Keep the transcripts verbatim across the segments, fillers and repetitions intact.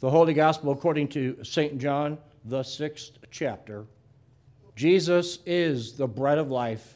The Holy Gospel according to Saint John, the sixth chapter. Jesus is the bread of life.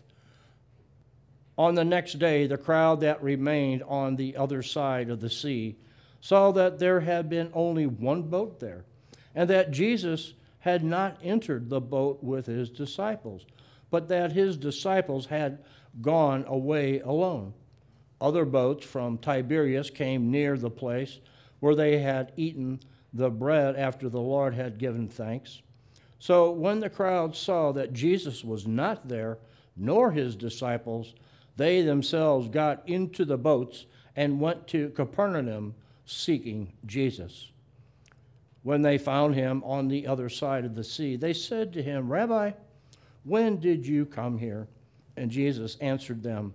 On the next day, the crowd that remained on the other side of the sea saw that there had been only one boat there, and that Jesus had not entered the boat with his disciples, but that his disciples had gone away alone. Other boats from Tiberias came near the place where they had eaten the bread after the Lord had given thanks. So when the crowd saw that Jesus was not there, nor his disciples, they themselves got into the boats and went to Capernaum seeking Jesus. When they found him on the other side of the sea, they said to him, "Rabbi, when did you come here?" And Jesus answered them,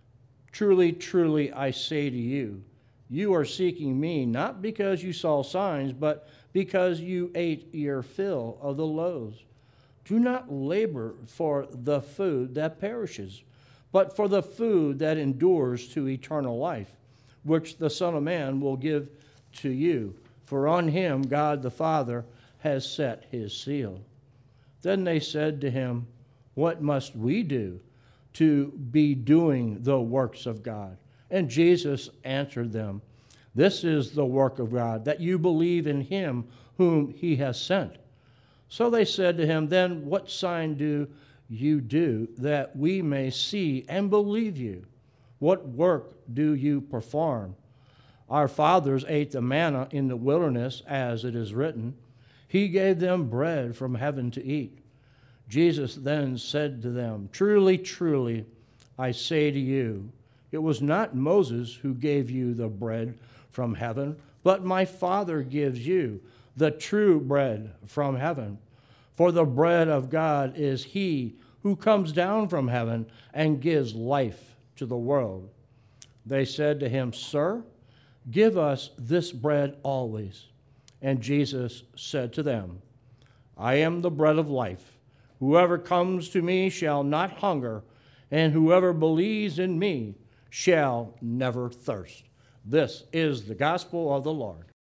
"Truly, truly, I say to you, you are seeking me not because you saw signs, but because you ate your fill of the loaves. Do not labor for the food that perishes, but for the food that endures to eternal life, which the Son of Man will give to you. For on him God the Father has set his seal." Then they said to him, "What must we do to be doing the works of God?" And Jesus answered them, "This is the work of God, that you believe in him whom he has sent." So they said to him, "Then what sign do you do that we may see and believe you? What work do you perform? Our fathers ate the manna in the wilderness, as it is written, 'He gave them bread from heaven to eat.'" Jesus then said to them, "Truly, truly, I say to you, it was not Moses who gave you the bread from heaven, but my Father gives you the true bread from heaven. For the bread of God is he who comes down from heaven and gives life to the world." They said to him, "Sir, give us this bread always." And Jesus said to them, "I am the bread of life. Whoever comes to me shall not hunger, and whoever believes in me shall never thirst." This is the gospel of the Lord.